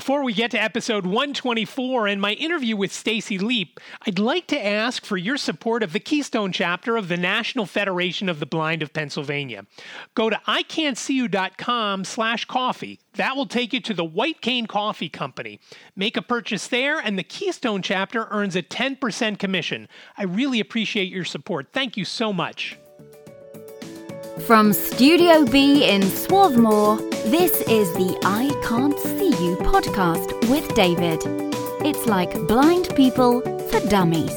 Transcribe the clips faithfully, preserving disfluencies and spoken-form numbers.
Before we get to episode one twenty-four and my interview with Stacy Leap, I'd like to ask for your support of the Keystone chapter of the National Federation of the Blind of Pennsylvania. Go to ican'tseeyou.com slash coffee. That will take you to the White Cane Coffee Company. Make a purchase there, and the Keystone chapter earns a ten percent commission. I really appreciate your support. Thank you so much. From Studio B in Swarthmore, this is the I Can't See You podcast with David. It's like blind people for dummies.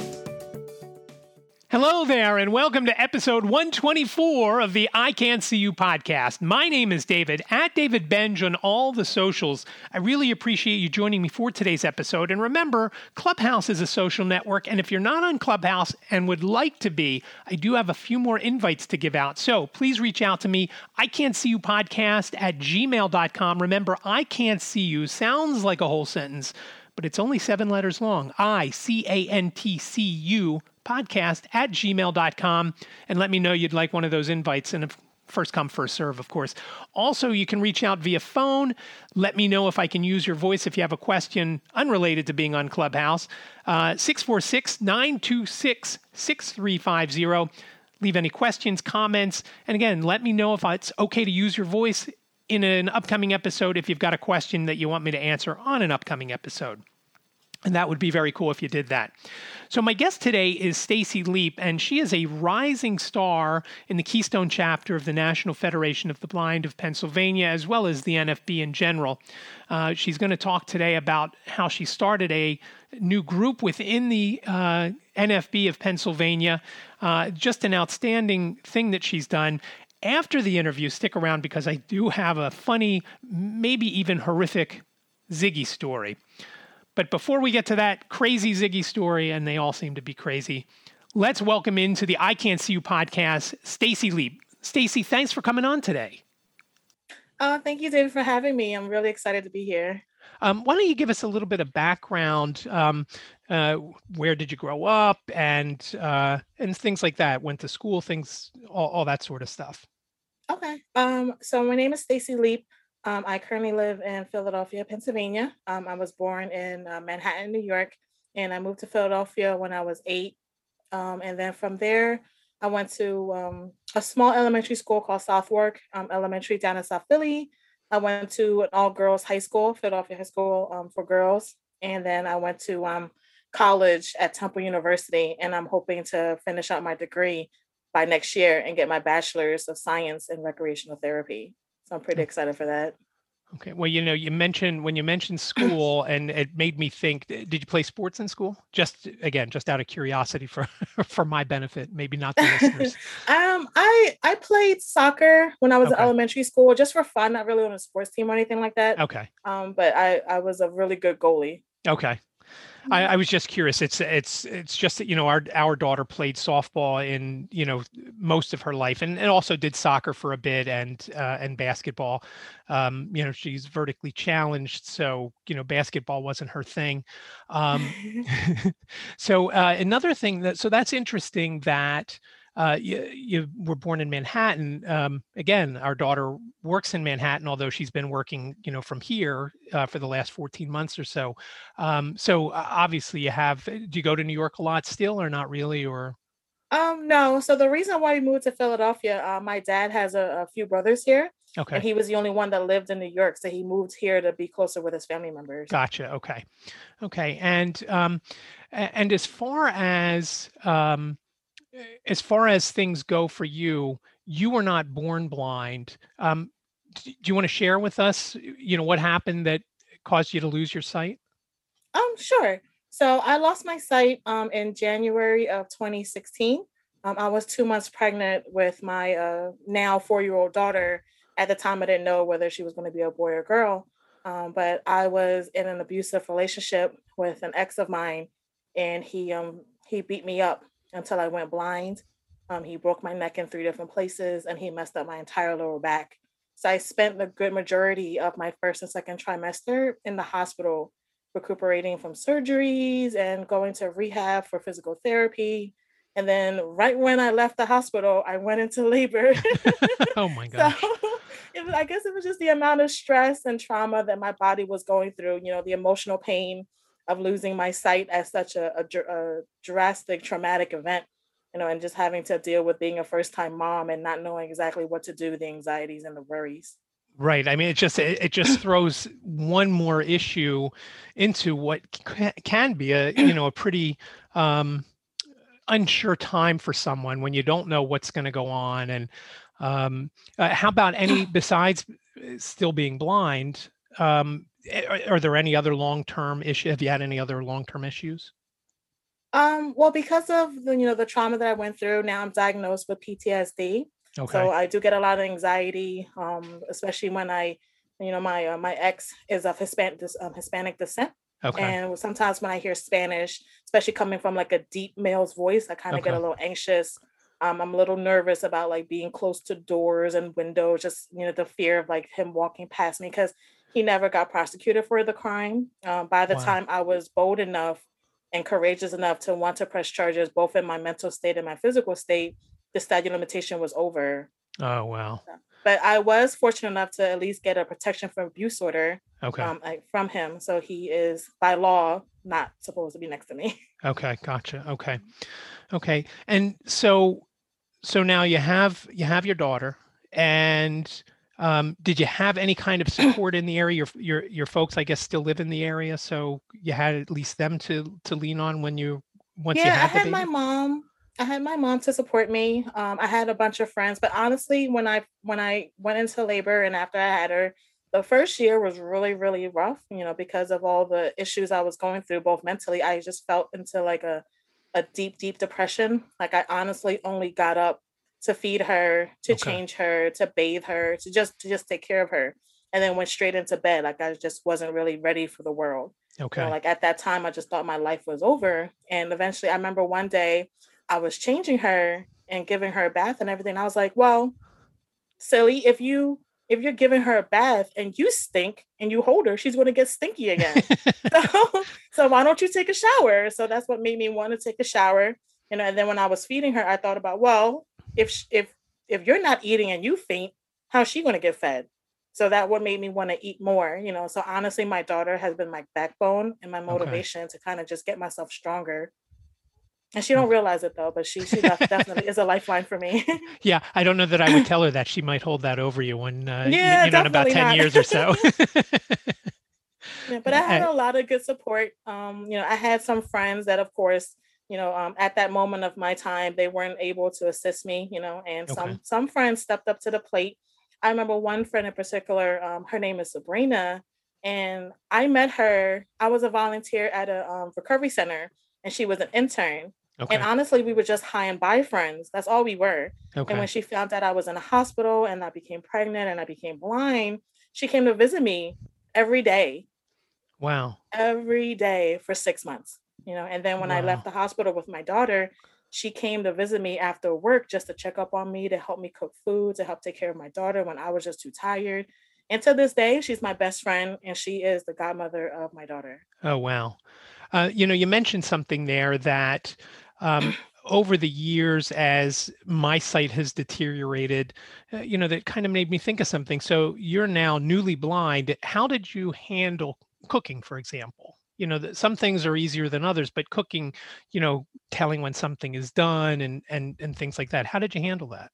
Hello there, and welcome to episode one twenty-four of the I Can't See You podcast. My name is David, at David Benj on all the socials. I really appreciate you joining me for today's episode. And remember, Clubhouse is a social network, and if you're not on Clubhouse and would like to be, I do have a few more invites to give out. So please reach out to me, I can't see you podcast at gmail dot com. Remember, I can't see you sounds like a whole sentence, but it's only seven letters long. I C A N T C U podcast at gmail dot com, and let me know you'd like one of those invites, and if first come, first serve, of course. Also, you can reach out via phone. Let me know if I can use your voice if you have a question unrelated to being on Clubhouse. Uh, six four six, nine two six, six three five zero. Leave any questions, comments, and again, let me know if it's okay to use your voice in an upcoming episode if you've got a question that you want me to answer on an upcoming episode. And that would be very cool if you did that. So my guest today is Stacy Leap, and she is a rising star in the Keystone chapter of the National Federation of the Blind of Pennsylvania, as well as the N F B in general. Uh, she's going to talk today about how she started a new group within the uh, N F B of Pennsylvania. Uh, just an outstanding thing that she's done. After the interview, stick around because I do have a funny, maybe even horrific Ziggy story. But before we get to that crazy Ziggy story, and they all seem to be crazy, let's welcome into the I Can't See You podcast, Stacy Leap. Stacy, thanks for coming on today. Oh, thank you, David, for having me. I'm really excited to be here. Um, why don't you give us a little bit of background? Um, uh, where did you grow up, and uh, and things like that? Went to school, things, all, all that sort of stuff. Okay. Um. So my name is Stacy Leap. Um, I currently live in Philadelphia, Pennsylvania. Um, I was born in uh, Manhattan, New York, and I moved to Philadelphia when I was eight. Um, and then from there, I went to um, a small elementary school called Southwark um, Elementary down in South Philly. I went to an all-girls high school, Philadelphia High School um, for girls. And then I went to um, college at Temple University, and I'm hoping to finish out my degree by next year and get my bachelor's of science in recreational therapy. So I'm pretty excited for that. Okay. Well, you know, you mentioned when you mentioned school, and it made me think, did you play sports in school? Just again, just out of curiosity for, for my benefit, maybe not the listeners. um, I, I played soccer when I was Okay. in elementary school, just for fun, not really on a sports team or anything like that. Okay. Um, but I, I was a really good goalie. Okay. I, I was just curious. It's it's it's just that, you know, our our daughter played softball in, you know, most of her life, and, and also did soccer for a bit, and uh, and basketball. Um, you know, she's vertically challenged, so you know, basketball wasn't her thing. Um, so uh, another thing that so that's interesting that. Uh, you, you were born in Manhattan. Um, again, our daughter works in Manhattan, although she's been working, you know, from here uh, for the last fourteen months or so. Um, so uh, obviously you have, do you go to New York a lot still, or not really, or? Um, no. So the reason why we moved to Philadelphia, uh, my dad has a, a few brothers here. Okay. And he was the only one that lived in New York. So he moved here to be closer with his family members. Gotcha. Okay. Okay. And, um, and as far as, um, as far as things go for you, you were not born blind. Um, do you want to share with us, you know, what happened that caused you to lose your sight? Um, sure. So I lost my sight um, in January of twenty sixteen. Um, I was two months pregnant with my uh, now four-year-old daughter. At the time, I didn't know whether she was going to be a boy or girl. Um, but I was in an abusive relationship with an ex of mine, and he um he beat me up until I went blind. Um, he broke my neck in three different places, and he messed up my entire lower back. So I spent the good majority of my first and second trimester in the hospital, recuperating from surgeries and going to rehab for physical therapy. And then right when I left the hospital, I went into labor. Oh my gosh. So, it was, I guess it was just the amount of stress and trauma that my body was going through, you know, the emotional pain of losing my sight as such a, a, dr- a drastic traumatic event, you know, and just having to deal with being a first time mom and not knowing exactly what to do, the anxieties and the worries. Right. I mean, it just it, it just throws one more issue into what ca- can be a, you know, a pretty um, unsure time for someone when you don't know what's going to go on. And um, uh, how about any, besides uh, still being blind, um, are, are there any other long-term issues? Have you had any other long-term issues? Um, well, because of the, you know, the trauma that I went through, now I'm diagnosed with P T S D. So Okay. I do get a lot of anxiety, um, especially when I, you know, my uh, my ex is of Hispanic um, Hispanic descent, Okay. and sometimes when I hear Spanish, especially coming from like a deep male's voice, I kind of get a Okay. little anxious. Um, I'm a little nervous about like being close to doors and windows, just you know, the fear of like him walking past me because he never got prosecuted for the crime. Um, by the Wow. time I was bold enough and courageous enough to want to press charges, both in my mental state and my physical state, the statute of limitation was over. Oh, wow. But I was fortunate enough to at least get a protection from abuse order Okay. um, like, from him. So he is by law not supposed to be next to me. Okay. Gotcha. Okay. Okay. And so so now you have you have your daughter, and um, did you have any kind of support in the area? Your your your folks, I guess, still live in the area, so you had at least them to to lean on when you once you Yeah, I had the had my baby. mom. I had my mom to support me. Um, I had a bunch of friends, but honestly, when I when I went into labor and after I had her, the first year was really, really rough, you know, because of all the issues I was going through, both mentally. I just felt into like a a deep, deep depression. Like I honestly only got up to feed her, to Okay. change her, to bathe her, to just to just take care of her, and then went straight into bed. Like I just wasn't really ready for the world. You know, Okay. like at that time, I just thought my life was over. And eventually, I remember one day I was changing her and giving her a bath and everything. I was like, well, silly, if you if you're giving her a bath and you stink and you hold her, she's going to get stinky again. So, so why don't you take a shower? So that's what made me want to take a shower. You know, and then when I was feeding her, I thought about, well, if sh- if if you're not eating and you faint, how's she going to get fed? So that what made me want to eat more. You know, so honestly, my daughter has been my backbone and my Okay. motivation to kind of just get myself stronger. And she don't realize it though, but she she def- definitely is a lifeline for me. Yeah, I don't know that I would tell her that. She might hold that over you when uh, you, Yeah, you know in about definitely ten not. years or so. Yeah, but I had Uh, a lot of good support. Um, you know, I had some friends that, of course, you know, um, at that moment of my time, they weren't able to assist me. You know, and okay. some some friends stepped up to the plate. I remember one friend in particular. Um, her name is Sabrina, and I met her. I was a volunteer at a um, recovery center, and she was an intern. And Okay. honestly, we were just high and by friends. That's all we were. And when Okay. she found out I was in a hospital and I became pregnant and I became blind, she came to visit me every day Wow. every day for six months, you know. And then when I left Wow. the hospital with my daughter, she came to visit me after work just to check up on me, to help me cook food, to help take care of my daughter when I was just too tired. And to this day, she's my best friend and she is the godmother of my daughter. Oh, wow. Uh, you know, you mentioned something there that um, over the years, as my sight has deteriorated, uh, you know, that kind of made me think of something. So you're now newly blind. How did you handle cooking, for example? You know, that some things are easier than others, but cooking, you know, telling when something is done and and and things like that. How did you handle that?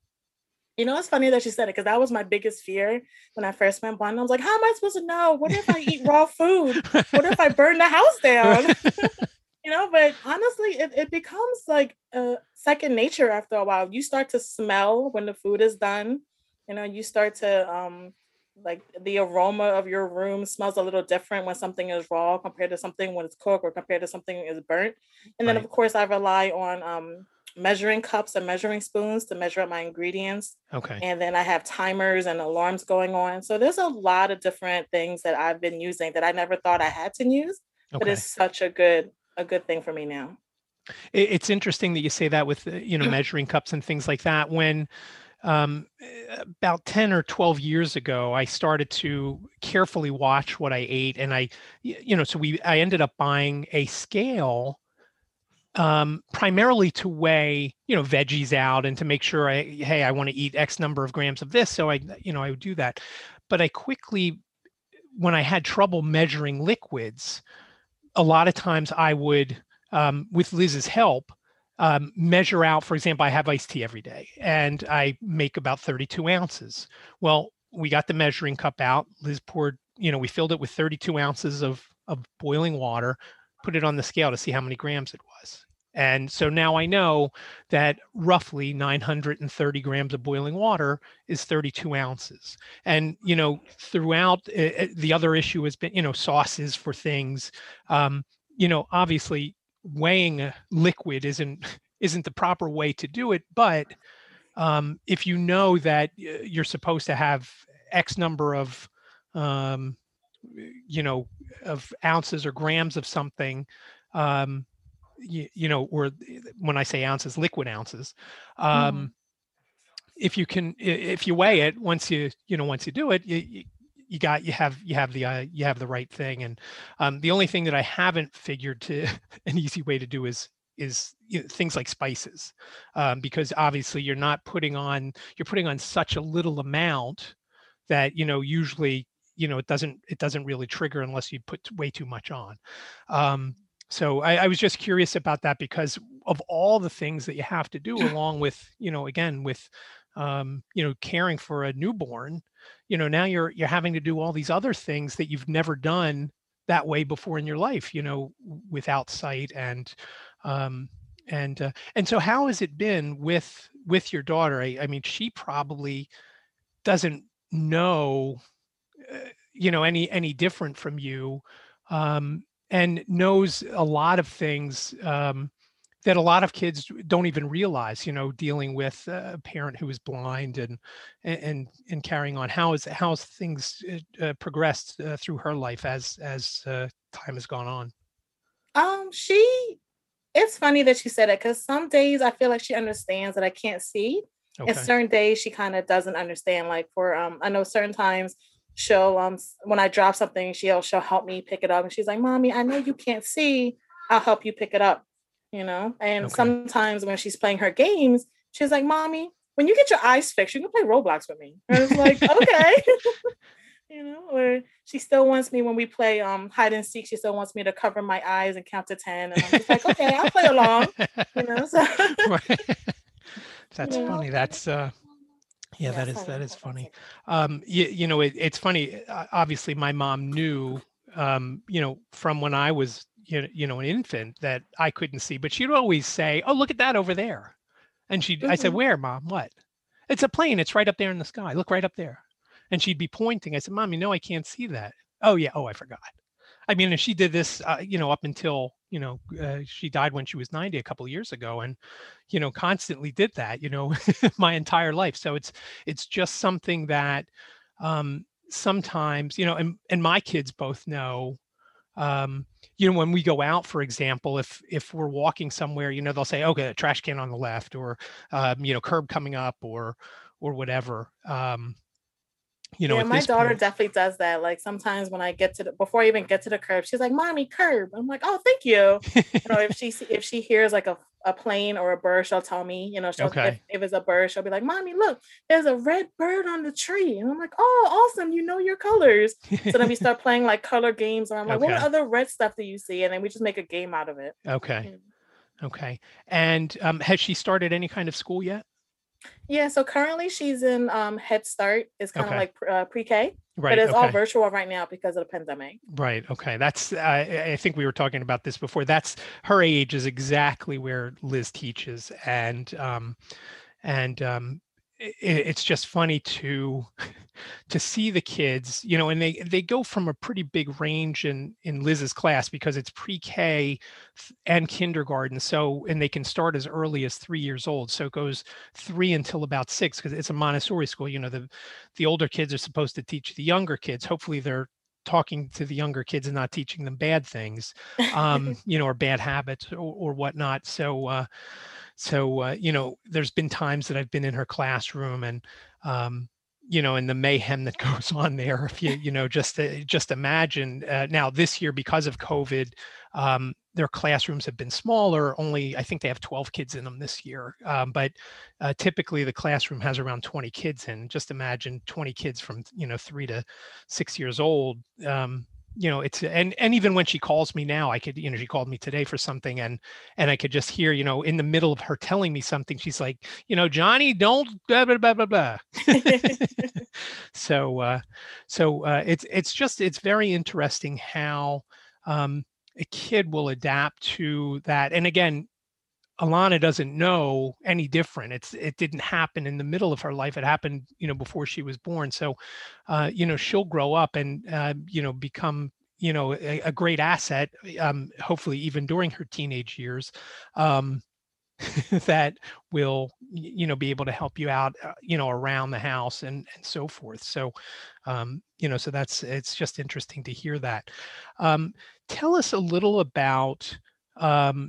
You know, it's funny that you said it because that was my biggest fear when I first went blind. I was like, how am I supposed to know? What if I eat raw food? What if I burn the house down? You know, but honestly, it, it becomes like a second nature after a while. You start to smell when the food is done. You know, you start to um like the aroma of your room smells a little different when something is raw compared to something when it's cooked or compared to something is burnt. And then Right. of course I rely on um measuring cups and measuring spoons to measure up my ingredients. Okay. And then I have timers and alarms going on. So there's a lot of different things that I've been using that I never thought I had to use, but it's Okay. such a good a good thing for me now. It, it's interesting that you say that with, uh, you know, measuring cups and things like that. When um, eh, about ten or twelve years ago, I started to carefully watch what I ate. And I, y- you know, so we, I ended up buying a scale um, primarily to weigh, you know, veggies out and to make sure I, hey, I want to eat X number of grams of this. So I, you know, I would do that. But I quickly, when I had trouble measuring liquids, a lot of times I would, um, with Liz's help, um, measure out, for example, I have iced tea every day and I make about thirty-two ounces. Well, we got the measuring cup out. Liz poured, you know, we filled it with thirty-two ounces of, of boiling water, put it on the scale to see how many grams it was. And so now I know that roughly nine hundred thirty grams of boiling water is thirty-two ounces. And, you know, throughout uh, the other issue has been, you know, sauces for things. Um, you know, obviously weighing a liquid isn't isn't the proper way to do it. But um, if you know that you're supposed to have X number of, um, you know, of ounces or grams of something, um, you, you know, or when I say ounces, liquid ounces, um, mm-hmm. if you can, if you weigh it, once you, you know, once you do it, you, you, you got, you have, you have the, uh, you have the right thing. And um, the only thing that I haven't figured to an easy way to do is, is you know, things like spices, um, because obviously you're not putting on, you're putting on such a little amount that, you know, usually, you know, it doesn't, it doesn't really trigger unless you put way too much on. Um, So I, I was just curious about that because of all the things that you have to do along with, you know, again, with, um, you know, caring for a newborn, you know, now you're, you're having to do all these other things that you've never done that way before in your life, you know, without sight and, um, and, uh, and so how has it been with, with your daughter? I, I mean, she probably doesn't know, uh, you know, any, any different from you. Um, and knows a lot of things um, that a lot of kids don't even realize, you know, dealing with a parent who is blind and and and carrying on. How is how has things uh, progressed uh, through her life as as uh, time has gone on? Um, she. It's funny that you said it because some days I feel like she understands that I can't see, okay. And certain days she kind of doesn't understand. Like for um, I know certain times. She'll um when I drop something, she'll she'll help me pick it up, and she's like, "Mommy, I know you can't see. I'll help you pick it up." You know. And okay. Sometimes when she's playing her games, she's like, "Mommy, when you get your eyes fixed, you can play Roblox with me." And it's like, okay, you know. Or she still wants me when we play um hide and seek. She still wants me to cover my eyes and count to ten, and I'm just like, "Okay, I'll play along." You know. So. That's you funny. Know? That's uh. Yeah, that is that is funny. Um, you, you know, it, it's funny. Obviously, my mom knew, um, you know, from when I was, you know, you know, an infant that I couldn't see, but she'd always say, "Oh, look at that over there," and she, mm-hmm. I said, "Where, Mom? What?" "It's a plane. It's right up there in the sky. Look right up there." And she'd be pointing. I said, "Mom, you know, I can't see that." "Oh yeah. Oh, I forgot." I mean, and she did this, uh, you know, up until, you know, uh, she died when she was ninety a couple of years ago, and, you know, constantly did that, you know, my entire life. So it's, it's just something that um, sometimes, you know, and, and my kids both know, um, you know, when we go out, for example, if, if we're walking somewhere, you know, they'll say, "Okay, a trash can on the left," or, um, you know, curb coming up, or, or whatever. Um, You know, yeah, my daughter point, definitely does that. Like sometimes when I get to the, before I even get to the curb, she's like, "Mommy, curb." I'm like, "Oh, thank you." You know, if she if she hears like a, a plane or a bird, she'll tell me. You know, she'll, okay. if, if it's a bird, she'll be like, "Mommy, look, there's a red bird on the tree." And I'm like, "Oh, awesome! You know your colors." So then we start playing like color games, or I'm like, okay. "What other red stuff do you see?" And then we just make a game out of it. Okay, yeah. Okay. And um, has she started any kind of school yet? Yeah, so currently she's in um, Head Start. It's kind of okay. like uh, pre-K, right, but it's okay. all virtual right now because of the pandemic. Right. Okay. That's, uh, I think we were talking about this before. That's her age is exactly where Liz teaches. And, um, and, um, it, it's just funny to, to see the kids, you know, and they, they go from a pretty big range in, in Liz's class because it's pre-K and kindergarten. So, and they can start as early as three years old. So it goes three until about six, because it's a Montessori school. You know, the, the older kids are supposed to teach the younger kids. Hopefully they're talking to the younger kids and not teaching them bad things, um, you know, or bad habits or, or whatnot. So, uh, so, uh, you know, there's been times that I've been in her classroom and, um, you know, and the mayhem that goes on there, if you, you know, just, uh, just imagine uh, now this year, because of COVID, um, their classrooms have been smaller. Only, I think they have twelve kids in them this year. Um, but uh, typically the classroom has around twenty kids in. Just imagine twenty kids from, you know, three to six years old. Um, you know, it's, and, and even when she calls me now, I could, you know, she called me today for something, and, and I could just hear, you know, in the middle of her telling me something, she's like, you know, Johnny, don't blah, blah, blah, blah, blah. so, uh, so, uh, it's, it's just, it's very interesting how, um, a kid will adapt to that. And again, Alana doesn't know any different. It's, it didn't happen in the middle of her life. It happened, you know, before she was born. So, uh, you know, she'll grow up and, uh, you know, become, you know, a, a great asset, um, hopefully even during her teenage years, um, that will, you know, be able to help you out, uh, you know, around the house and, and so forth. So, um, you know, so that's, it's just interesting to hear that. Um, tell us a little about, um,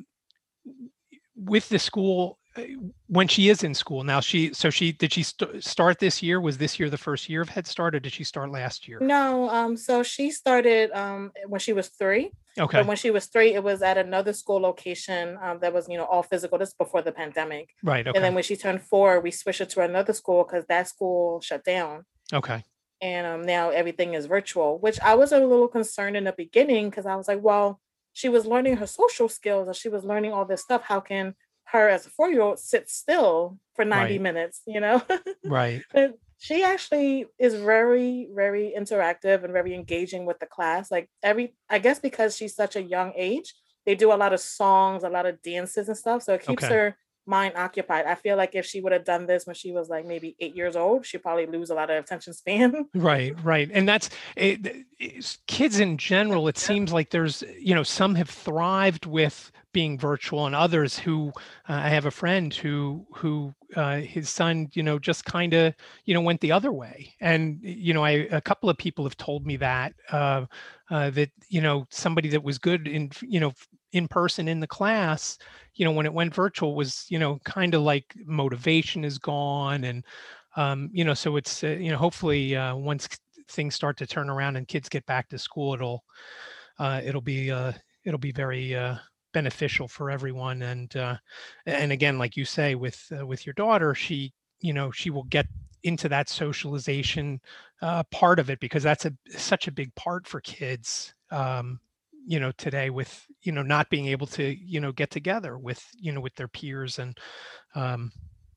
with the school, uh, when she is in school now. She, so she, did she st- start this year? Was this year the first year of Head Start, or did she start last year? No, um, so she started um when she was three. Okay. But when she was three, it was at another school location um, that was, you know, all physical. This is before the pandemic. Right. Okay. And then when she turned four, we switched her to another school because that school shut down. Okay. And um, now everything is virtual, which I was a little concerned in the beginning because I was like, well, she was learning her social skills and she was learning all this stuff. How can her as a four-year-old sit still for ninety Right. minutes, you know? Right. But she actually is very, very interactive and very engaging with the class. Like every, I guess because she's such a young age, they do a lot of songs, a lot of dances and stuff. So it keeps Okay. her mind occupied. I feel like if she would have done this when she was like maybe eight years old, she'd probably lose a lot of attention span. Right, right. And that's it, it's, kids in general, it seems like there's, you know, some have thrived with being virtual, and others who, uh, I have a friend who, who, uh, his son, you know, just kind of, you know, went the other way. And, you know, I, a couple of people have told me that, uh, uh, that, you know, somebody that was good in, you know, in person in the class, you know, when it went virtual was, you know, kind of like motivation is gone. And, um, you know, so it's, uh, you know, hopefully uh, once things start to turn around and kids get back to school, it'll, uh, it'll be, uh, it'll be very uh, beneficial for everyone. And, uh, and again, like you say, with, uh, with your daughter, she, you know, she will get into that socialization uh, part of it, because that's a, such a big part for kids. Um, you know, today with, you know, not being able to, you know, get together with, you know, with their peers. And um,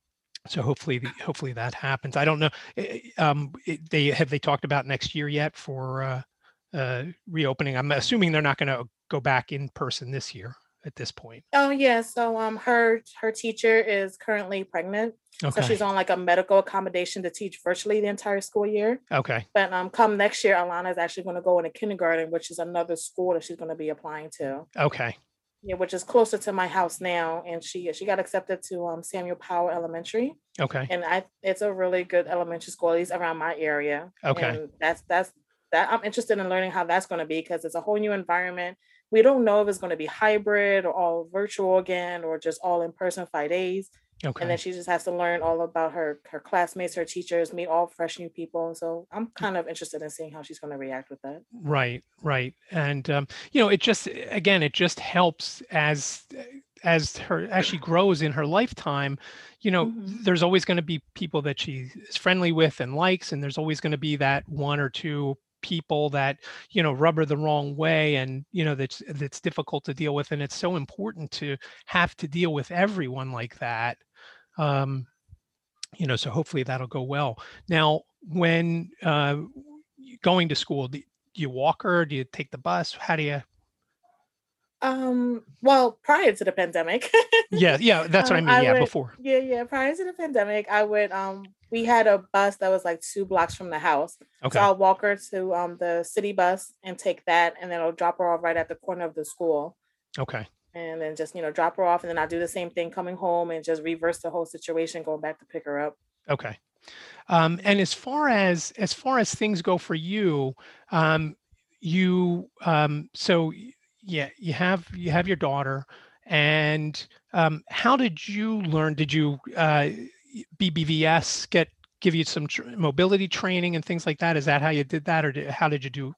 so hopefully, the, hopefully that happens. I don't know. Um, it, they have, they talked about next year yet for uh, uh, reopening? I'm assuming they're not going to go back in person this year at this point. Oh yeah, so um her her teacher is currently pregnant. Okay. So she's on like a medical accommodation to teach virtually the entire school year. Okay. But um come next year, Alana is actually going to go into kindergarten, which is another school that she's going to be applying to. Okay. Yeah, which is closer to my house now. And she she got accepted to um Samuel Powell Elementary. Okay. And I it's a really good elementary school, at least around my area. Okay. And that's that's that I'm interested in learning how that's going to be, because it's a whole new environment. We don't know if it's going to be hybrid or all virtual again, or just all in person five days. Okay. And then she just has to learn all about her her classmates, her teachers, meet all fresh new people. And so I'm kind of interested in seeing how she's going to react with that. Right, right. And um, you know, it just, again, it just helps as as her as she grows in her lifetime. You know, Mhm. there's always going to be people that she is friendly with and likes, and there's always going to be that one or two people that, you know, rub her the wrong way, and you know, that's that's difficult to deal with. And it's so important to have to deal with everyone like that. Um, you know, so hopefully that'll go well. Now, when uh, going to school, do you walk her? Do you take the bus? How do you? Um, well, prior to the pandemic, Yeah, yeah, that's what I um, mean. I Yeah, would, before. yeah, yeah, prior to the pandemic, I would, um, we had a bus that was like two blocks from the house. So Okay, I'll walk her to um the city bus and take that, and then I'll drop her off right at the corner of the school, okay, and then just, you know, drop her off, and then I'll do the same thing coming home and just reverse the whole situation, going back to pick her up. okay. Um, and as far as as far as things go for you, um, you um, so y- yeah, you have you have your daughter, and um, how did you learn? Did you uh, B B V S get give you some tr- mobility training and things like that? Is that how you did that, or did, how did you do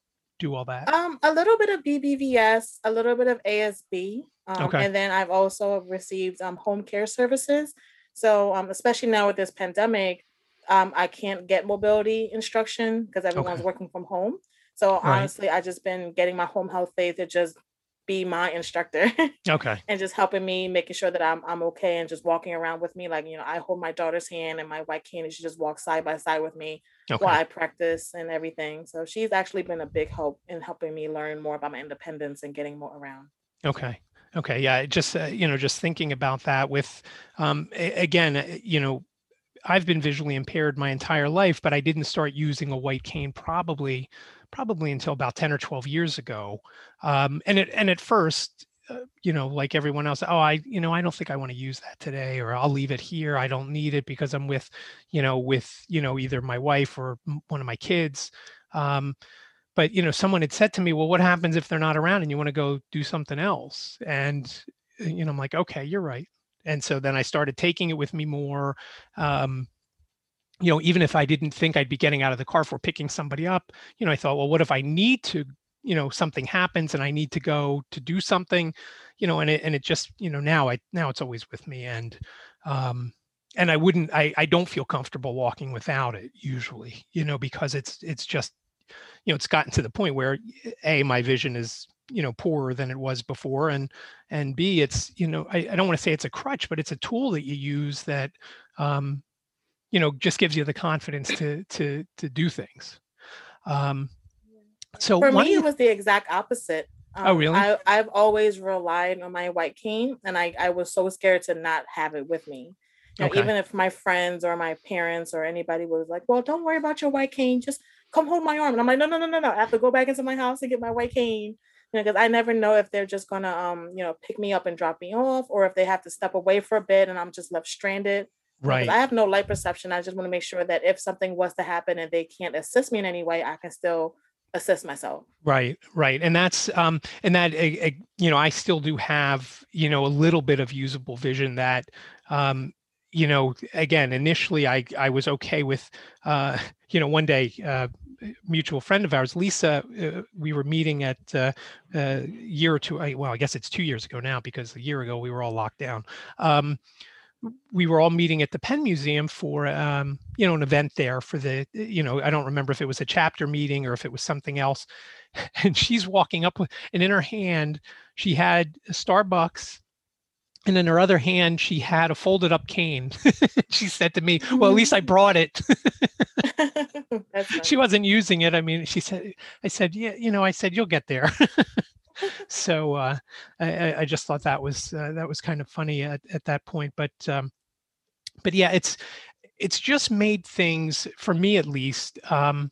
do all that? Um, a little bit of B B V S, a little bit of A S B, um, Okay. and then I've also received um, home care services. So, um, especially now with this pandemic, um, I can't get mobility instruction because everyone's Okay. working from home. So Right. honestly, I just been getting my home health aide to just be my instructor Okay. and just helping me, making sure that I'm I'm okay and just walking around with me. Like, you know, I hold my daughter's hand and my white cane and she just walks side by side with me while Okay. I practice and everything. So she's actually been a big help in helping me learn more about my independence and getting more around. Okay. Okay. Yeah. Just, uh, you know, just thinking about that with, um, a- again, uh, you know, I've been visually impaired my entire life, but I didn't start using a white cane probably, probably until about ten or twelve years ago. Um, and it, and at first, uh, you know, like everyone else, oh, I, you know, I don't think I want to use that today, or I'll leave it here. I don't need it because I'm with, you know, with, you know, either my wife or m- one of my kids. Um, but you know, someone had said to me, well, what happens if they're not around and you want to go do something else? And uh, you know, I'm like, okay, you're right. And so then I started taking it with me more. um, you know, even if I didn't think I'd be getting out of the car for picking somebody up, you know, I thought, well, what if I need to, you know, something happens and I need to go to do something, you know, and it and it just, you know, now I now it's always with me. And um and I wouldn't I I don't feel comfortable walking without it usually, you know, because it's it's just, you know, it's gotten to the point where A, my vision is, you know, poorer than it was before. And and B, it's, you know, I, I don't want to say it's a crutch, but it's a tool that you use that um you know, just gives you the confidence to to to do things. Um, so For one of me, it the was the exact opposite. oh Um, really? I I've always relied on my white cane, and I I was so scared to not have it with me. You know, Okay, even if my friends or my parents or anybody was like, "Well, don't worry about your white cane, just come hold my arm," and I'm like, "No, no, no, no, no! I have to go back into my house and get my white cane." You know, because I never know if they're just gonna um you know pick me up and drop me off, or if they have to step away for a bit and I'm just left stranded. You know, because right, I have no light perception. I just want to make sure that if something was to happen and they can't assist me in any way, I can still assist myself. right, right, and that's um, and that uh, uh, you know, I still do have, you know, a little bit of usable vision that um, you know, again, initially I I was okay with, uh, you know, one day. Uh, mutual friend of ours, Lisa, uh, we were meeting at uh, a year or two. I- Well, I guess it's two years ago now because a year ago we were all locked down. Um, we were all meeting at the Penn Museum for um, you know, an event there for the, you know, I don't remember if it was a chapter meeting or if it was something else. And she's walking up with, and in her hand she had a Starbucks, and in her other hand she had a folded up cane. She said to me, well, at least I brought it. That's She funny. wasn't using it. I mean, she said, I said, yeah, you know, I said, you'll get there. So uh, I, I just thought that was uh, that was kind of funny at, at that point. But um, but yeah, it's it's just made things for me at least. Um,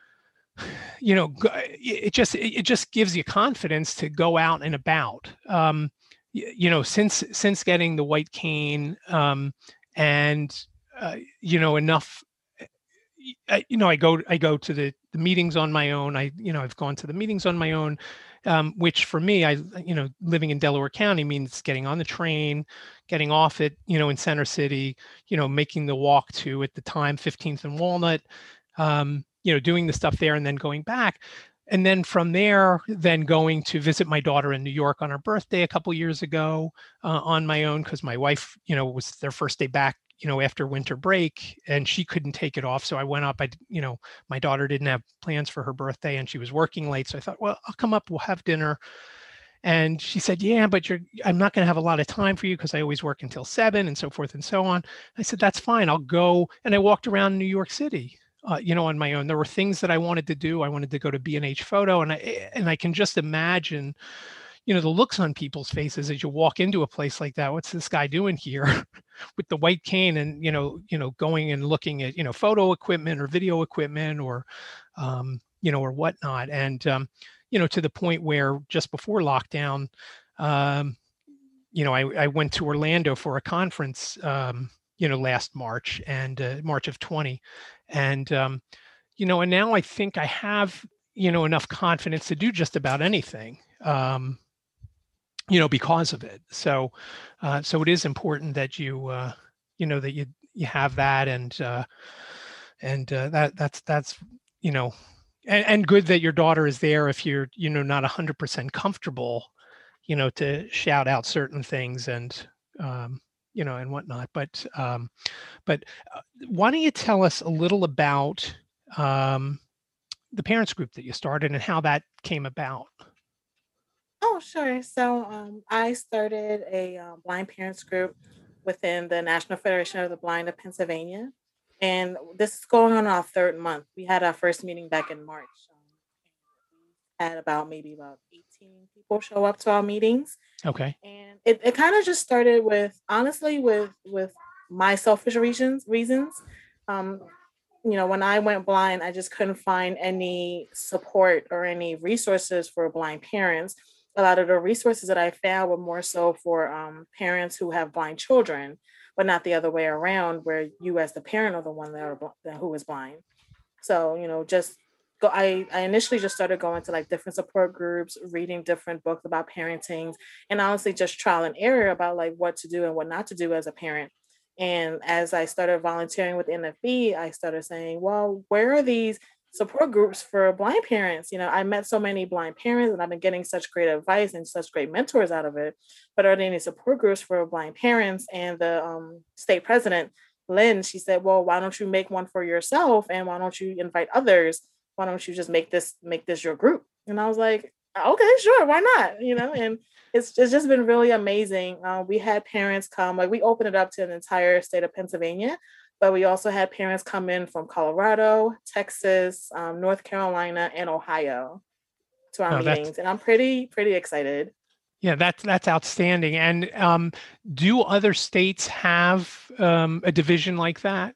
you know, it just it just gives you confidence to go out and about. Um, you know, since since getting the white cane, um, and uh, you know, enough. I, you know, I go I go to the, the meetings on my own. I, you know, I've gone to the meetings on my own, um, which for me, I, you know, living in Delaware County means getting on the train, getting off it, you know, in Center City, you know, making the walk to, at the time, fifteenth and Walnut, um, you know, doing the stuff there and then going back. And then from there, then going to visit my daughter in New York on her birthday a couple years ago, uh, on my own, because my wife, you know, was their first day back, you know, after winter break, and she couldn't take it off. So I went up. I, you know, my daughter didn't have plans for her birthday and she was working late. So I thought, well, I'll come up, we'll have dinner. And she said, yeah, but you're, I'm not going to have a lot of time for you because I always work until seven and so forth and so on. I said, that's fine. I'll go. And I walked around New York City, uh, you know, on my own. There were things that I wanted to do. I wanted to go to B and H Photo, and I, and I can just imagine, you know, the looks on people's faces as you walk into a place like that. What's this guy doing here with the white cane? And, you know, you know, going and looking at, you know, photo equipment or video equipment or, um, you know, or whatnot. And, um, you know, to the point where just before lockdown, um, you know, I, I went to Orlando for a conference, um, you know, last March and uh, March of twenty. And, um, you know, and now I think I have, you know, enough confidence to do just about anything. Um, you know, because of it. So, uh, so it is important that you, uh, you know, that you you have that, and uh, and uh, that that's that's you know, And, and good that your daughter is there if you're, you know, not one hundred percent comfortable, you know, to shout out certain things and, um, you know, and whatnot. But, um, but uh, why don't you tell us a little about um, the parents group that you started and how that came about? Oh, sure. So um, I started a uh, blind parents group within the National Federation of the Blind of Pennsylvania. And this is going on our third month. We had our first meeting back in March. Um, and we had about maybe about eighteen people show up to our meetings. Okay. And it, it kind of just started with, honestly, with with my selfish reasons reasons. Um, you know, when I went blind, I just couldn't find any support or any resources for blind parents. A lot of the resources that I found were more so for um, parents who have blind children, but not the other way around, where you as the parent are the one that are bl- who is blind. So, you know, just go I, I initially just started going to like different support groups, reading different books about parenting, and honestly just trial and error about like what to do and what not to do as a parent. And as I started volunteering with N F B, I started saying, well, where are these support groups for blind parents? You know, I met so many blind parents and I've been getting such great advice and such great mentors out of it. But are there any support groups for blind parents? And the um, state president, Lynn, she said, well, why don't you make one for yourself? And why don't you invite others? Why don't you just make this make this your group? And I was like, okay, sure, why not? You know, and it's, it's just been really amazing. Uh, we had parents come, like we opened it up to an entire state of Pennsylvania, but we also had parents come in from Colorado, Texas, um, North Carolina, and Ohio to our Oh, that's meetings. And I'm pretty, pretty excited. yeah, that's that's outstanding. And um, do other states have um, a division like that?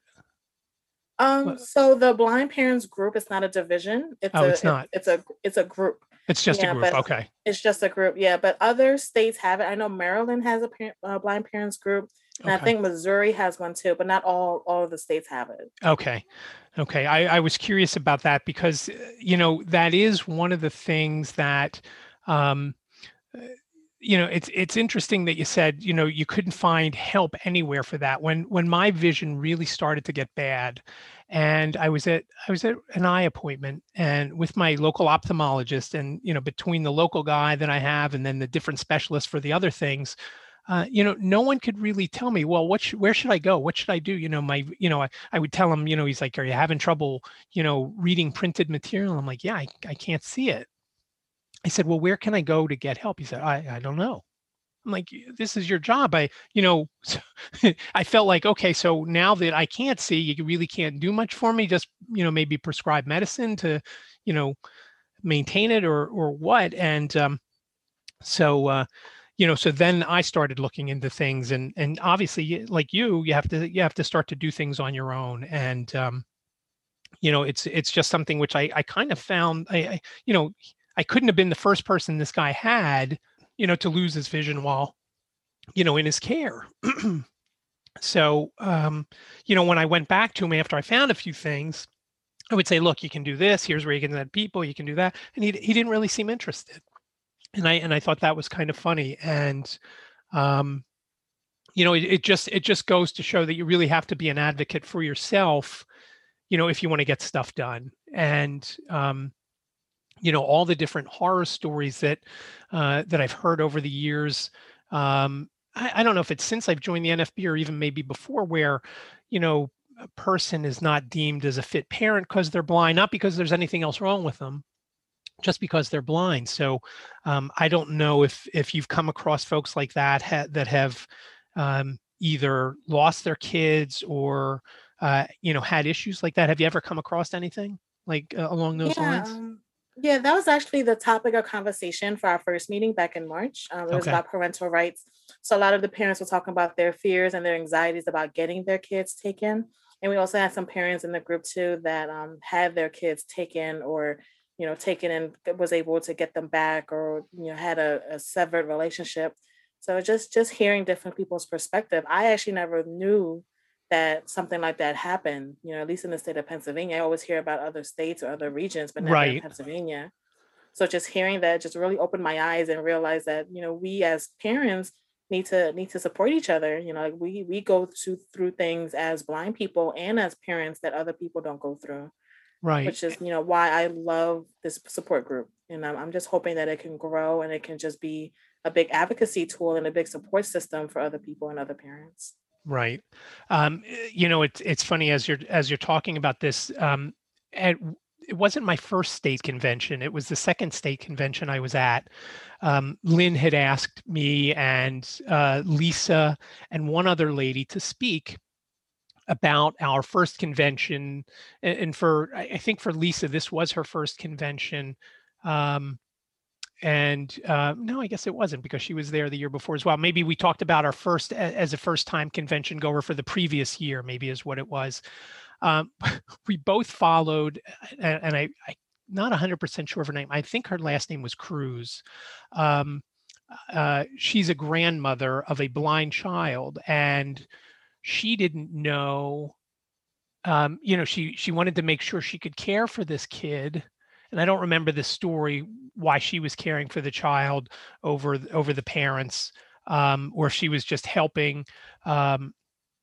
Um, so the blind parents group is not a division. It's Oh, it's a it, not. it's a it's a group. It's just a Yeah, group. but Okay. it's just a group. Yeah, but other states have it. I know Maryland has a parent, uh, blind parents group, and I Okay. think Missouri has one too. But not all all of the states have it. Okay. Okay. I, I was curious about that because, uh, you know, that is one of the things that, um, uh, you know, it's it's interesting that you said, you know, you couldn't find help anywhere for that. When when my vision really started to get bad, and I was at I was at an eye appointment and with my local ophthalmologist, and you know, between the local guy that I have and then the different specialists for the other things, uh, you know, no one could really tell me, well, what sh- where should I go? What should I do? You know, my, you know, I, I would tell him, you know, he's like, are you having trouble, you know, reading printed material? I'm like, yeah, I, I can't see it. I said, well, where can I go to get help? He said, I, I don't know. I'm like, this is your job. I, you know, I felt like, okay, so now that I can't see, you really can't do much for me. Just, you know, maybe prescribe medicine to, you know, maintain it or, or what. And um, so, uh, you know, so then I started looking into things, and and obviously, like you, you have to you have to start to do things on your own, and um, you know, it's it's just something which I I kind of found, I, I you know, I couldn't have been the first person this guy had, you know, to lose his vision while, you know, in his care. So, um, you know, when I went back to him after I found a few things, I would say, look, you can do this. Here's where you can add people. You can do that, and he he didn't really seem interested. And I and I thought that was kind of funny. And um, you know, it, it just it just goes to show that you really have to be an advocate for yourself, you know, if you want to get stuff done. And um, you know, all the different horror stories that uh, that I've heard over the years. Um, I, I don't know if it's since I've joined the N F B or even maybe before, where, you know, a person is not deemed as a fit parent because they're blind, not because there's anything else wrong with them, just because they're blind. So um, I don't know if if you've come across folks like that ha- that have um, either lost their kids or uh, you know, had issues like that. Have you ever come across anything like uh, along those Yeah, lines? um, yeah, that was actually the topic of conversation for our first meeting back in March. Um, it was Okay. about parental rights. So a lot of the parents were talking about their fears and their anxieties about getting their kids taken. And we also had some parents in the group too that um, had their kids taken or, you know, taken and was able to get them back or, you know, had a, a severed relationship. So just just hearing different people's perspective. I actually never knew that something like that happened, you know, at least in the state of Pennsylvania. I always hear about other states or other regions, but never in Right. Pennsylvania. So just hearing that just really opened my eyes and realized that, you know, we as parents need to need to support each other. You know, like we we go through through things as blind people and as parents that other people don't go through. Right. which is, you know, why I love this support group. And I'm, I'm just hoping that it can grow and it can just be a big advocacy tool and a big support system for other people and other parents. Right. Um, eh, you know, it's it's funny as you're as you're talking about this. Um, at, it wasn't my first state convention. It was the second state convention I was at. Um, Lynn had asked me and uh, Lisa and one other lady to speak about our first convention. And, and for I I think for Lisa, this was her first convention. Um, and uh, no, I guess it wasn't because she was there the year before as well. Maybe we talked about our first a- as a first time convention goer for the previous year, maybe is what it was. Um, we both followed, and, and I, I not one hundred percent sure of her name. I think her last name was Cruz. Um, uh, she's a grandmother of a blind child, and she didn't know. Um, you know, she she wanted to make sure she could care for this kid, and I don't remember the story why she was caring for the child over over the parents, um, or if she was just helping. Um,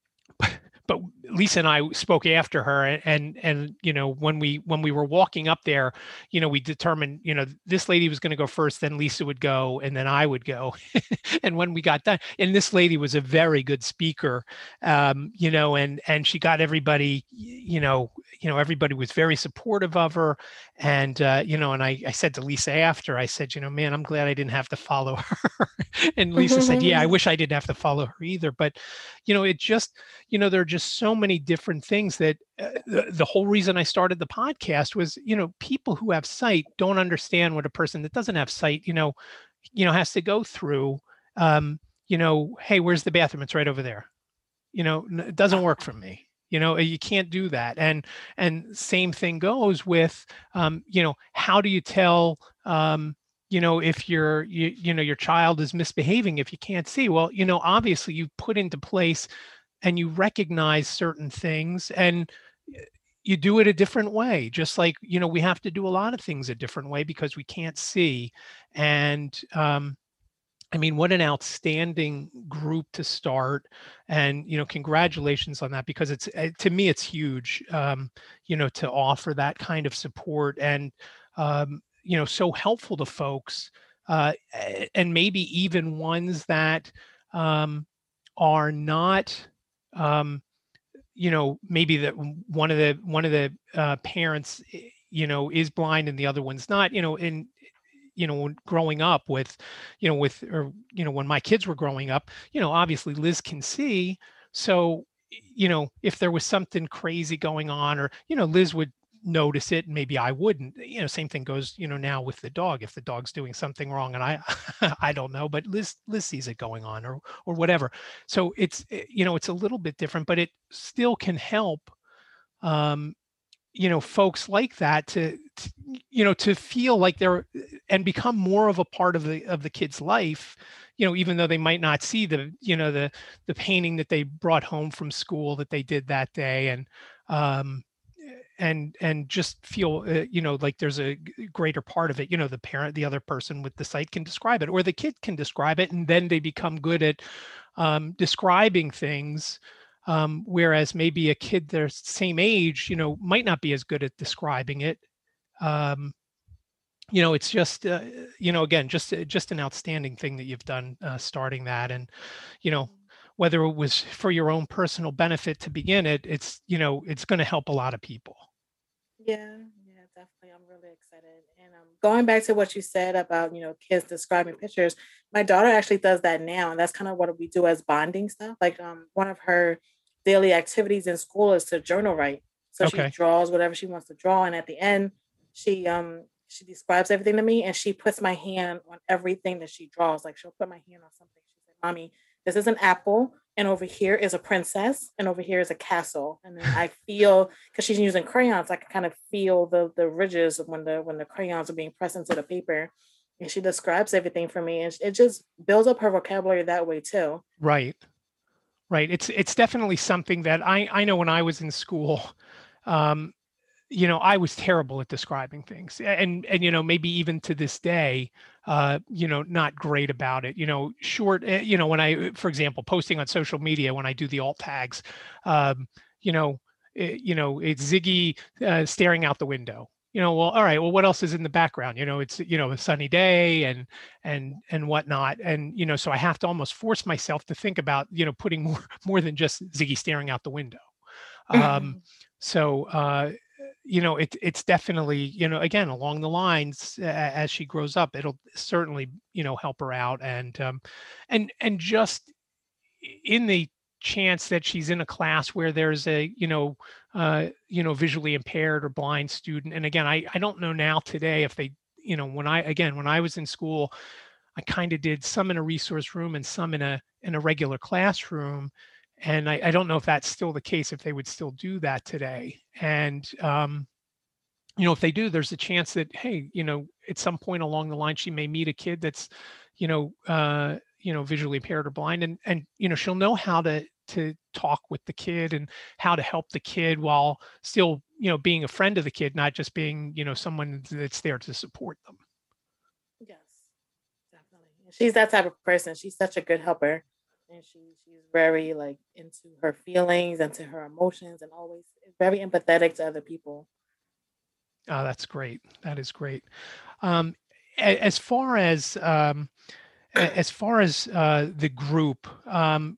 but Lisa and I spoke after her, and and you know when we when we were walking up there, you know we determined you know this lady was going to go first, then Lisa would go, and then I would go. And when we got done, and this lady was a very good speaker, um, you know, and and she got everybody, you know, you know everybody was very supportive of her, and uh, you know, and I I said to Lisa after, I said, you know, man, I'm glad I didn't have to follow her. And Lisa said, yeah, I wish I didn't have to follow her either, but you know, it just you know there are just so many different things that uh, the, the whole reason I started the podcast was, you know, people who have sight don't understand what a person that doesn't have sight, you know, you know, has to go through. Um, you know, hey, where's the bathroom? It's right over there. You know, it doesn't work for me. You know, you can't do that. And and same thing goes with, um, you know, how do you tell, um, you know, if your you, you know your child is misbehaving if you can't see? Well, you know, obviously you put into place and you recognize certain things and you do it a different way, just like you know we have to do a lot of things a different way because we can't see. And um I mean, what an outstanding group to start, and you know congratulations on that, because it's uh, to me it's huge, um you know to offer that kind of support, and um you know so helpful to folks, uh a- and maybe even ones that um are not, um, you know, maybe that one of the one of the uh, parents, eh, you know, is blind and the other one's not. You know, in you know, when growing up with, you know, with or you know, when my kids were growing up, you know, obviously Liz can see, so you know, if there was something crazy going on, or you know, Liz would notice it and maybe I wouldn't. You know, same thing goes, you know, now with the dog. If the dog's doing something wrong and I I don't know, but Liz Liz sees it going on, or or whatever. So it's eh, you know, it's a little bit different, but it still can help, um you know folks like that to, to you know to feel like they're and become more of a part of the of the kid's life, you know even though they might not see the you know the the painting that they brought home from school that they did that day. And um and and just feel, uh, you know like there's a g- greater part of it. You know the parent, the other person with the sight, can describe it, or the kid can describe it, and then they become good at um, describing things, um, whereas maybe a kid their same age, you know might not be as good at describing it. um, you know it's just, uh, you know again, just uh, just an outstanding thing that you've done, uh, starting that. And you know whether it was for your own personal benefit to begin it, it's you know it's going to help a lot of people. Yeah, yeah, definitely. I'm really excited. And um, going back to what you said about, you know, kids describing pictures, my daughter actually does that now. And that's kind of what we do as bonding stuff. Like um, one of her daily activities in school is to journal write. So she Okay. draws whatever she wants to draw. And at the end, she um she describes everything to me and she puts my hand on everything that she draws. Like she'll put my hand on something. She said, Mommy, this is an apple. And over here is a princess, and over here is a castle. And then I feel, because she's using crayons, I can kind of feel the the ridges when the when the crayons are being pressed into the paper. And she describes everything for me, and it just builds up her vocabulary that way too. Right. Right. It's it's definitely something that I I know when I was in school, um, you know, I was terrible at describing things, and and you know maybe even to this day, uh, you know, not great about it. You know, short. eh, You know, when I, for example, posting on social media when I do the alt tags, um, you know. it, you know, it's Ziggy uh, staring out the window. You know, well, all right, well, what else is in the background? You know, it's, you know, a sunny day and, and, and whatnot. And, you know, so I have to almost force myself to think about, you know, putting more, more than just Ziggy staring out the window. Um, so, uh, you know, it, it's definitely, you know, again, along the lines, uh, as she grows up, it'll certainly, you know, help her out. And, um, and, and just in the chance that she's in a class where there's a, you know, uh, you know, visually impaired or blind student. And again, I, I don't know now today if they, you know, when I, again, when I was in school, I kind of did some in a resource room and some in a, in a regular classroom. And I, I don't know if that's still the case, if they would still do that today. And, um, you know, if they do, there's a chance that, hey, you know, at some point along the line, she may meet a kid that's, you know, uh, you know, visually impaired or blind, and, and, you know, she'll know how to, to talk with the kid and how to help the kid while still, you know, being a friend of the kid, not just being, you know, someone that's there to support them. Yes, definitely. She's that type of person. She's such a good helper, and she she's very like into her feelings and to her emotions, and always very empathetic to other people. Oh, that's great. That is great. Um, a- as far as um, a- as far as uh, the group, um,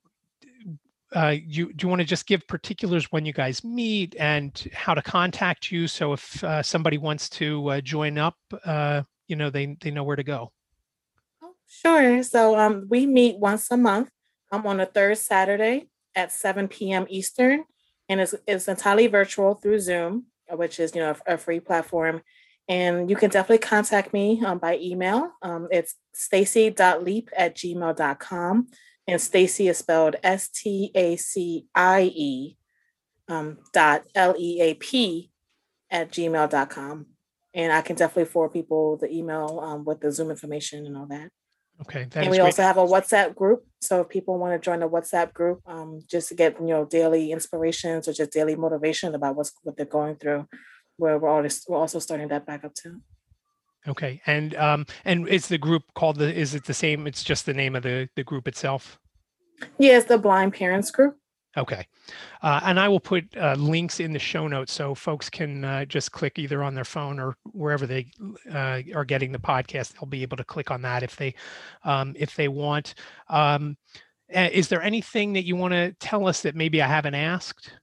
uh, you do you want to just give particulars when you guys meet and how to contact you? So if uh, somebody wants to uh, join up, uh, you know, they they know where to go. Oh, sure. So um, we meet once a month. I'm on the third Saturday at seven p.m. Eastern, and it's it's entirely virtual through Zoom, which is, you know, a, a free platform. And you can definitely contact me um, by email. Um, it's stacy dot leap at gmail dot com. And Stacy is spelled S T A C I E um, dot L E A P at gmail dot com. And I can definitely forward people the email um, with the Zoom information and all that. Okay. That And is we great. also have a WhatsApp group. So if people want to join the WhatsApp group, um, just to get, you know, daily inspirations or just daily motivation about what's what they're going through, where we're always, we're also starting that back up too. Okay. And um, and is the group called the? Is it the same? It's just the name of the the group itself. Yeah, it's the Blind Parents Group. Okay. Uh, and I will put uh, links in the show notes so folks can uh, just click either on their phone or wherever they uh, are getting the podcast. They'll be able to click on that if they um, if they want. Um, is there anything that you want to tell us that maybe I haven't asked?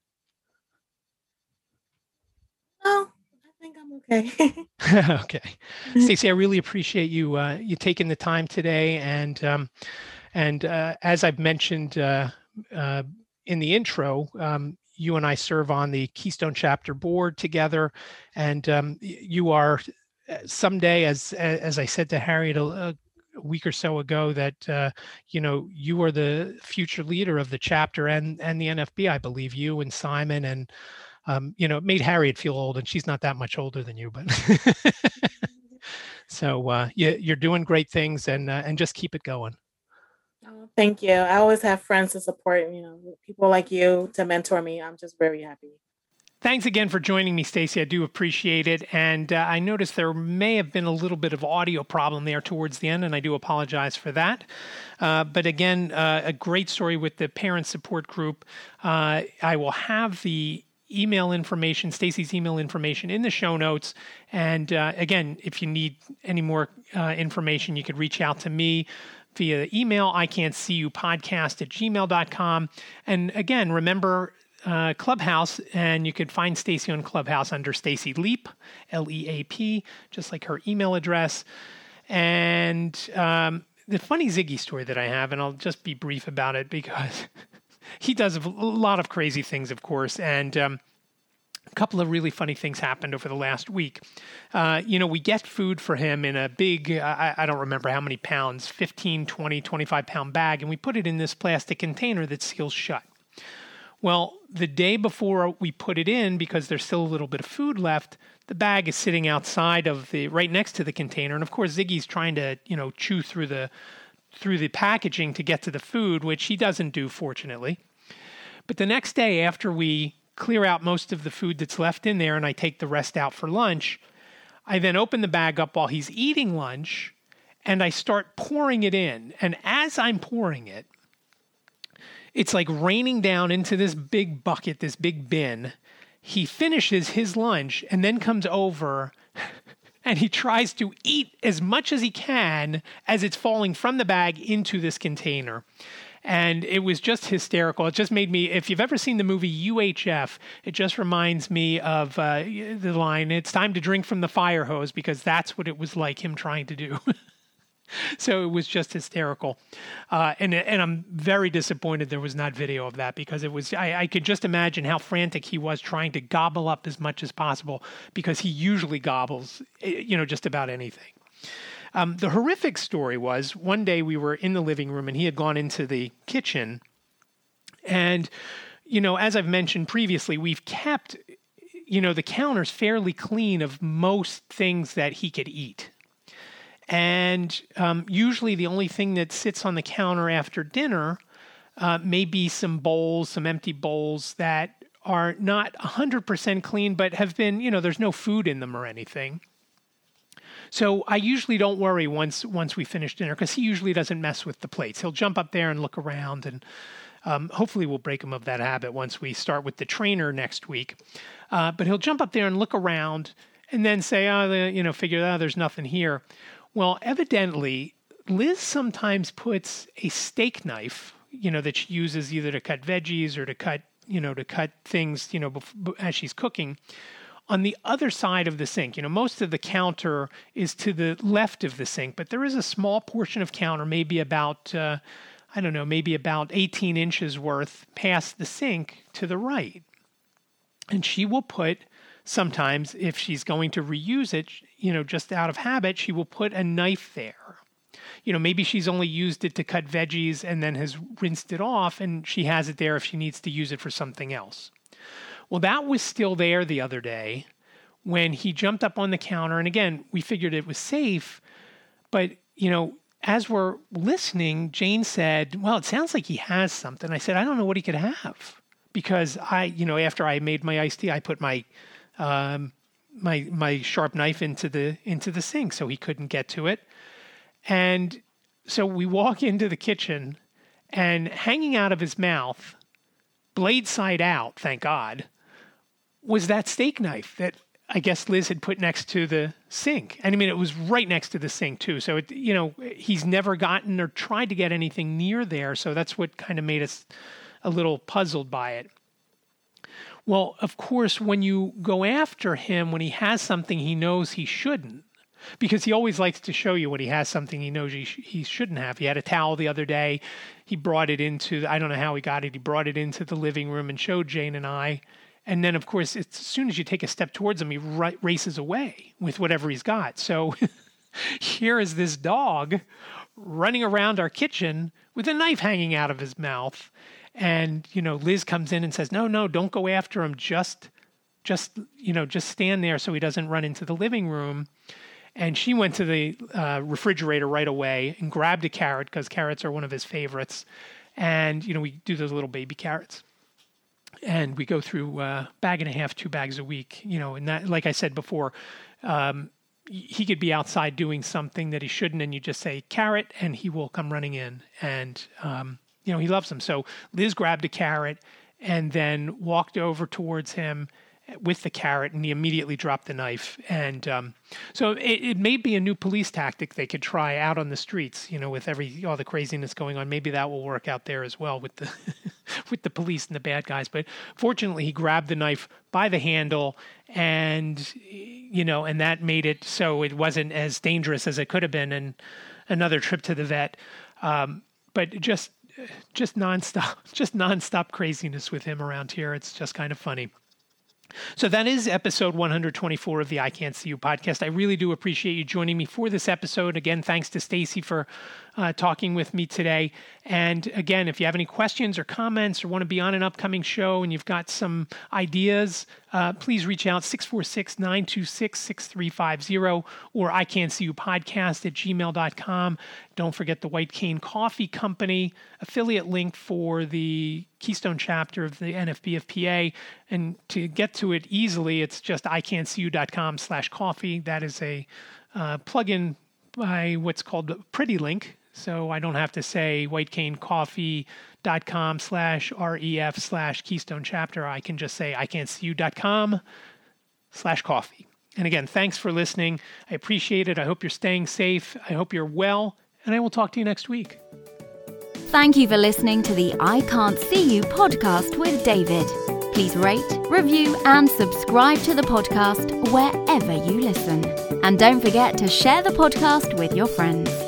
No, I think I'm okay. Okay. Stacy, I really appreciate you uh, you taking the time today. And um, and uh, as I've mentioned uh, uh, in the intro, um, you and I serve on the Keystone Chapter Board together, and um, you are someday, as as I said to Harriet a, a week or so ago, that uh, you know, you are the future leader of the chapter and and the N F B. I believe you and Simon, and um, you know, it made Harriet feel old, and she's not that much older than you, but so uh, you, you're doing great things, and uh, and just keep it going. Oh, thank you. I always have friends to support, you know, people like you to mentor me. I'm just very happy. Thanks again for joining me, Stacy. I do appreciate it. And uh, I noticed there may have been a little bit of audio problem there towards the end, and I do apologize for that. Uh, but again, uh, a great story with the parent support group. Uh, I will have the email information, Stacy's email information in the show notes. And uh, again, if you need any more uh, information, you could reach out to me via email, I can't see you podcast at gmail dot com. And again, remember uh, Clubhouse, and you could find Stacy on Clubhouse under Stacy Leap, L E A P, just like her email address. And um, the funny Ziggy story that I have, and I'll just be brief about it because he does a lot of crazy things, of course. And um, a couple of really funny things happened over the last week. Uh, you know, we get food for him in a big, I, I don't remember how many pounds, fifteen, twenty, twenty-five pound bag, and we put it in this plastic container that seals shut. Well, the day before we put it in, because there's still a little bit of food left, the bag is sitting outside of the, right next to the container. And of course, Ziggy's trying to, you know, chew through the, through the packaging to get to the food, which he doesn't do, fortunately. But the next day, after we clear out most of the food that's left in there and I take the rest out for lunch, I then open the bag up while he's eating lunch and I start pouring it in. And as I'm pouring it, it's like raining down into this big bucket, this big bin. he finishes his lunch and then comes over and he tries to eat as much as he can as it's falling from the bag into this container. And it was just hysterical. It just made me, if you've ever seen the movie U H F, it just reminds me of uh, the line, "It's time to drink from the fire hose," because that's what it was like him trying to do. So it was just hysterical. Uh, and and I'm very disappointed there was not video of that, because it was, I, I could just imagine how frantic he was trying to gobble up as much as possible, because he usually gobbles, you know, just about anything. Um, the horrific story was, one day we were in the living room and he had gone into the kitchen. And, you know, as I've mentioned previously, we've kept, you know, the counters fairly clean of most things that he could eat. And um, usually the only thing that sits on the counter after dinner uh, may be some bowls, some empty bowls that are not one hundred percent clean, but have been, you know, there's no food in them or anything. So I usually don't worry once once we finish dinner, because he usually doesn't mess with the plates. He'll jump up there and look around, and um, hopefully we'll break him of that habit once we start with the trainer next week. Uh, but he'll jump up there and look around and then say, oh, the, you know, figure out oh, there's nothing here. Well, evidently, Liz sometimes puts a steak knife, you know, that she uses either to cut veggies or to cut, you know, to cut things, you know, bef- as she's cooking, on the other side of the sink. You know, most of the counter is to the left of the sink, but there is a small portion of counter, maybe about, uh, I don't know, maybe about eighteen inches worth past the sink to the right. And she will put, sometimes if she's going to reuse it, you know, just out of habit, she will put a knife there. You know, maybe she's only used it to cut veggies and then has rinsed it off, and she has it there if she needs to use it for something else. Well, that was still there the other day when he jumped up on the counter. And again, we figured it was safe. But, you know, as we're listening, Jane said, well, it sounds like he has something. I said, I don't know what he could have. Because I, you know, after I made my iced tea, I put my um, my my sharp knife into the into the sink so he couldn't get to it. And so we walk into the kitchen, and hanging out of his mouth, blade side out, thank God, was that steak knife that I guess Liz had put next to the sink. And I mean, it was right next to the sink too. So, it, you know, he's never gotten or tried to get anything near there. So that's what kind of made us a little puzzled by it. Well, of course, when you go after him, when he has something he knows he shouldn't, because he always likes to show you when he has something he knows he, sh- he shouldn't have. He had a towel the other day. He brought it into, I don't know how he got it. He brought it into the living room and showed Jane and I. And then, of course, it's, as soon as you take a step towards him, he r- races away with whatever he's got. So here is this dog running around our kitchen with a knife hanging out of his mouth. And, you know, Liz comes in and says, no, no, don't go after him. Just, just, you know, just stand there so he doesn't run into the living room. And she went to the uh, refrigerator right away and grabbed a carrot, because carrots are one of his favorites. And, you know, we do those little baby carrots. And we go through a uh, bag and a half, two bags a week, you know, and that, like I said before, um, he could be outside doing something that he shouldn't, and you just say carrot and he will come running in. And, um, you know, he loves them. So Liz grabbed a carrot and then walked over towards him with the carrot, and he immediately dropped the knife. And um, so it, it may be a new police tactic they could try out on the streets, you know, with every all the craziness going on. Maybe that will work out there as well with the with the police and the bad guys. But fortunately, he grabbed the knife by the handle, and, you know, and that made it so it wasn't as dangerous as it could have been. And another trip to the vet. Um, but just just nonstop, just nonstop craziness with him around here. It's just kind of funny. So that is episode one hundred twenty-four of the I Can't See You podcast. I really do appreciate you joining me for this episode. Again, thanks to Stacy for uh, talking with me today. And again, if you have any questions or comments or want to be on an upcoming show and you've got some ideas, uh, please reach out six four six, nine two six, six three five zero or I Can't See You podcast at gmail dot com. Don't forget the White Cane Coffee Company affiliate link for the Keystone chapter of the N F B F P A. And to get to it easily, it's just I can't see you dot com slash coffee. That is a uh, plugin by what's called Pretty Link. So I don't have to say whitecanecoffee.com slash ref slash Keystone Chapter. I can just say ican'tseeyou.com slash coffee. And again, thanks for listening. I appreciate it. I hope you're staying safe. I hope you're well. And I will talk to you next week. Thank you for listening to the I Can't See You podcast with David. Please rate, review, and subscribe to the podcast wherever you listen. And don't forget to share the podcast with your friends.